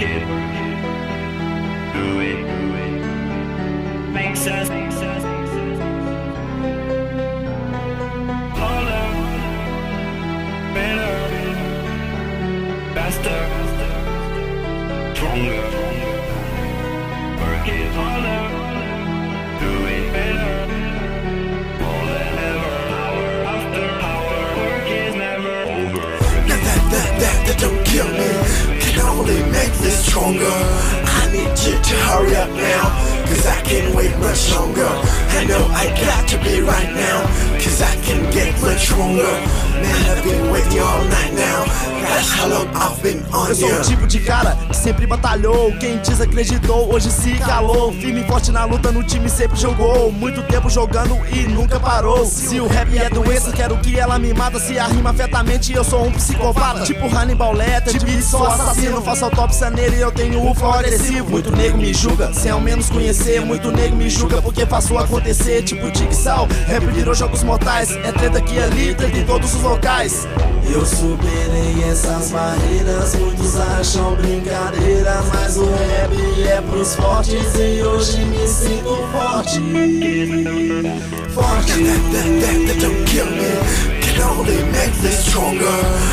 it, do it, makes us harder, better, faster, stronger, work it harder, do it better, more than ever, hour after hour, work is never over. That don't kill me, can only make me stronger. I need you to hurry up now, cause I can't wait much longer. I know I got to be right now, cause I can get much stronger. Man, I've been waiting all night now, that's how long I've been on Eu sou you. o tipo de cara que sempre batalhou. Quem desacreditou hoje se calou. Firme e forte na luta, no time sempre jogou. Muito tempo jogando e nunca parou. Se o rap é doença, quero que ela me mata. Se a rima afeta a mente, eu sou um psicopata. Tipo Hannibal Lecter, de beat sou assassino. Faço autópsia nele e eu tenho o flow agressivo. Muito nego me julga, sem ao menos conhecer. Muito nego me julga porque faço acontecer. Tipo Jigsaw, rap virou jogos mortais. É treta aqui e ali, treta em todos os locais. Eu superei essas barreiras, muitos acham brincadeira, mas o rap é pros fortes e hoje me sinto forte. Forte. That don't kill me, can only make me stronger.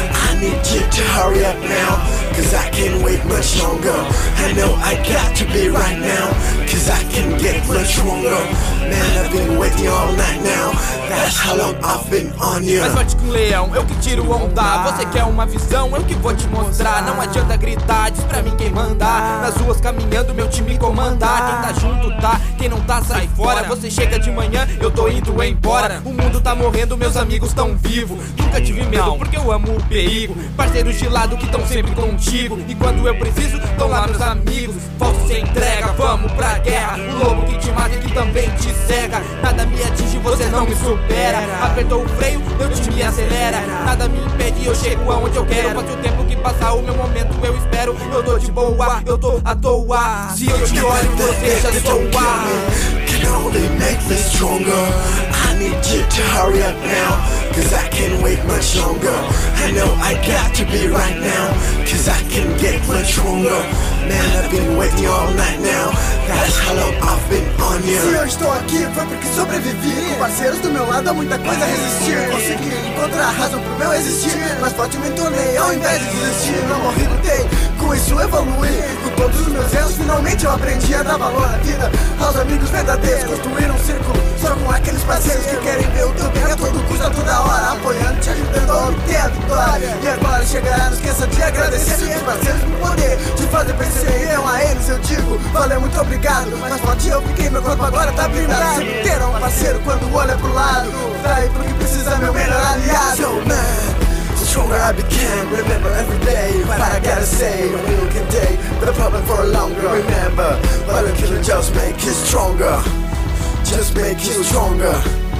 I need you to hurry up now, cause I can't wait much longer. I know I got to be right now, cause I can get much stronger. Man, I've been waiting all night now, that's how long I've been on you. Mais forte que um leão, eu que tiro onda. Você quer uma visão, eu que vou te mostrar. Não adianta gritar, diz pra mim quem manda. Nas ruas caminhando, meu time comanda. Quem tá junto tá, quem não tá sai fora. Você chega de manhã, eu tô indo embora. O mundo tá morrendo, meus amigos tão vivos. Nunca tive medo porque eu amo o perigo. Parceiros de lado que tão sempre contigo. E quando eu preciso, tão lá meus amigos. Falso sem entrega, vamos pra guerra. O lobo que te mata e que também te cega. Nada me atinge, você não me supera. Apertou o freio, meu time acelera. Nada me impede, eu chego aonde eu quero. Pode o tempo que passar, o meu momento eu espero. Eu tô de boa, eu tô à toa. Se eu te olho, você já soa. Can only make me stronger. I need you to hurry up now, cause I can't wait much longer. I know I got to be right now, cause I can get much stronger. Man, I've been waiting all night now, that's how long I've been on you. Se eu estou aqui foi porque sobrevivi. Com parceiros do meu lado há muita coisa a resistir. Consegui encontrar a razão pro meu existir. Mais forte me tornei ao invés de desistir. Não morri, lutei, com isso evoluí. Com todos os meus erros finalmente eu aprendi a dar valor à vida. Aos amigos verdadeiros, construir um círculo só com aqueles parceiros que querem ver o teu bem a todo custo, a toda hora. Apoiando, te ajudando a obter a vitória. E agora chegará, não esqueça de agradecer os parceiros por poder te fazer perceber. Então a eles eu digo, valeu, muito obrigado. Mais forte eu fiquei, meu corpo agora tá blindado. Sempre terá um parceiro quando olha pro lado. Vai pro que precisa, meu melhor aliado. So man, the stronger I became. Remember every day what I gotta say. When you can take the problem for longer. Remember, but a killer just make you stronger. Just make you stronger.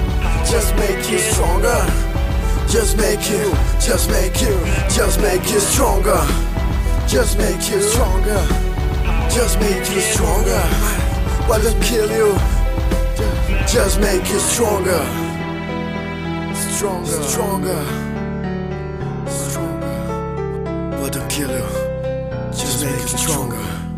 Just make you stronger. Just make you, just make you, just make you stronger. Just make you stronger. Just make you stronger. What will kill you? Just make you stronger. Stronger, stronger, stronger. What will kill you? Just make you stronger.